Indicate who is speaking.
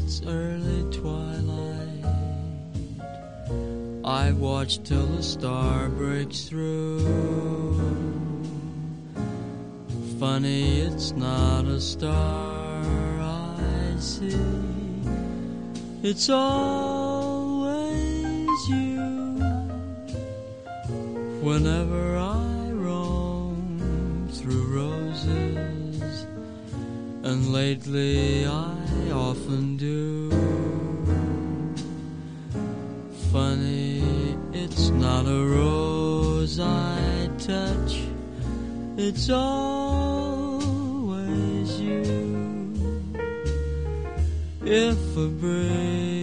Speaker 1: its early twilight. I watch till the star breaks through. Funny, it's not a star I see. It's always you. Whenever I roam through roses, and lately I often do. Funny, it's not a rose I touch, it's always you. If a breeze